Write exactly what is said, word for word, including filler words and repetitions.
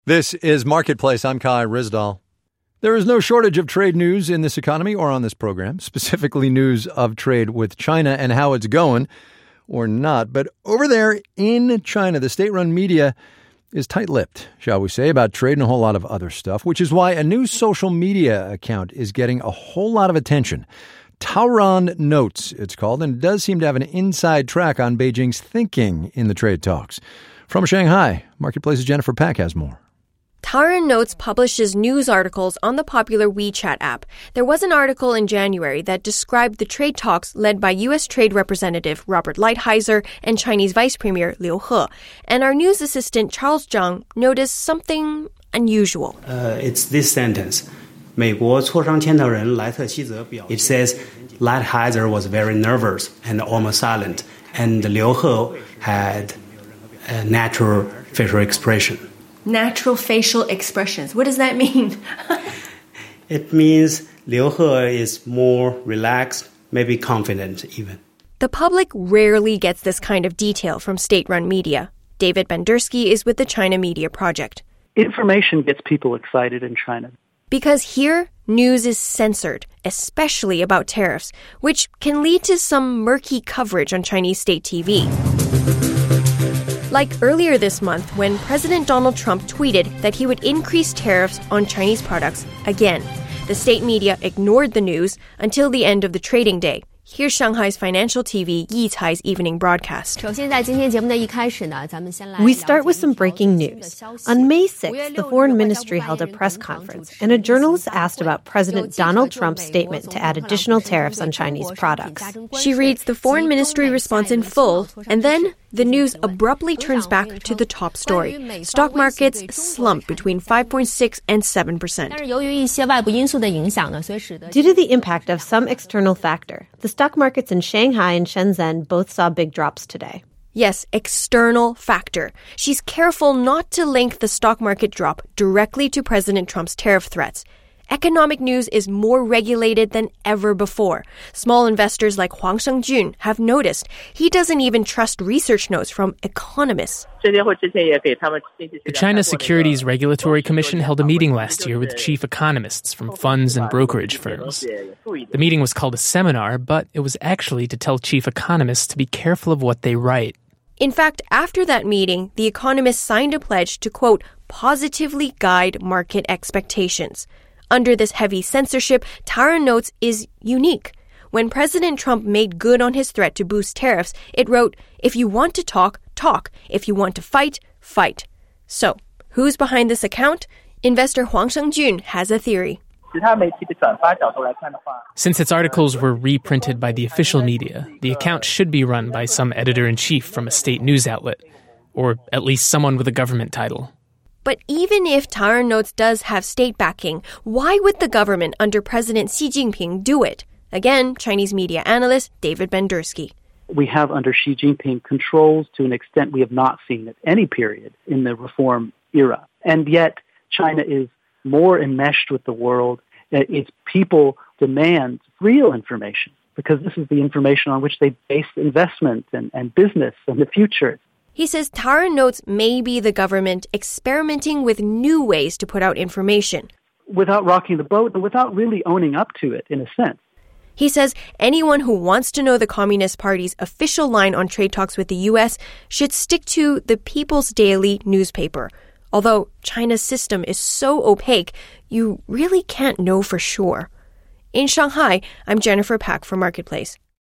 This is Marketplace. I'm Kai Ryssdal. There is no shortage of trade news in this economy or on this program, specifically news of trade with China and how it's going or not. But over there in China, the state-run media is tight-lipped, shall we say, about trade and a whole lot of other stuff, which is why a new social media account is getting a whole lot of attention. Taoran Notes, it's called, and it does seem to have an inside track on Beijing's thinking in the trade talks. From Shanghai, Marketplace's Jennifer Pack has more. Taoran Notes publishes news articles on the popular WeChat app. There was an article in January that described the trade talks led by U S Trade Representative Robert Lighthizer and Chinese Vice Premier Liu He. And our news assistant Charles Zhang noticed something unusual. Uh, it's this sentence. 美国磋商牵头人莱特希泽表 It says Lighthizer was very nervous and almost silent, and Liu He had a natural facial expression. Natural facial expressions. What does that mean? It means Liu He is more relaxed, maybe confident even. The public rarely gets this kind of detail from state-run media. David Bendersky is with the China Media Project. Information gets people excited in China. Because here, news is censored, especially about tariffs, which can lead to some murky coverage on Chinese state T V. Like earlier this month when President Donald Trump tweeted that he would increase tariffs on Chinese products again. The state media ignored the news until the end of the trading day. Here's Shanghai's financial T V Yicai's evening broadcast. We start with some breaking news. On May sixth, the Foreign Ministry held a press conference, and a journalist asked about President Donald Trump's statement to add additional tariffs on Chinese products. She reads the Foreign Ministry response in full, and then the news abruptly turns back to the top story. Stock markets slump between five point six and seven percent. Due to the impact of some external factor, the stock markets in Shanghai and Shenzhen both saw big drops today. Yes, external factor. She's careful not to link the stock market drop directly to President Trump's tariff threats. Economic news is more regulated than ever before. Small investors like Huang Shengjun have noticed he doesn't even trust research notes from economists. The China Securities Regulatory Commission held a meeting last year with chief economists from funds and brokerage firms. The meeting was called a seminar, but it was actually to tell chief economists to be careful of what they write. In fact, after that meeting, the economists signed a pledge to, quote, positively guide market expectations. Under this heavy censorship, Taoran Notes is unique. When President Trump made good on his threat to boost tariffs, it wrote, if you want to talk, talk. If you want to fight, fight. So, who's behind this account? Investor Huang Shengjun has a theory. Since its articles were reprinted by the official media, the account should be run by some editor-in-chief from a state news outlet, or at least someone with a government title. But even if Taoran Notes does have state backing, why would the government under President Xi Jinping do it? Again, Chinese media analyst David Bendersky. We have under Xi Jinping controls to an extent we have not seen at any period in the reform era. And yet China is more enmeshed with the world. Its people demand real information because this is the information on which they base investment and, and business and the future. He says Taoran Notes may be the government experimenting with new ways to put out information. Without rocking the boat, and without really owning up to it, in a sense. He says anyone who wants to know the Communist Party's official line on trade talks with the U S should stick to the People's Daily newspaper. Although China's system is so opaque, you really can't know for sure. In Shanghai, I'm Jennifer Pack for Marketplace.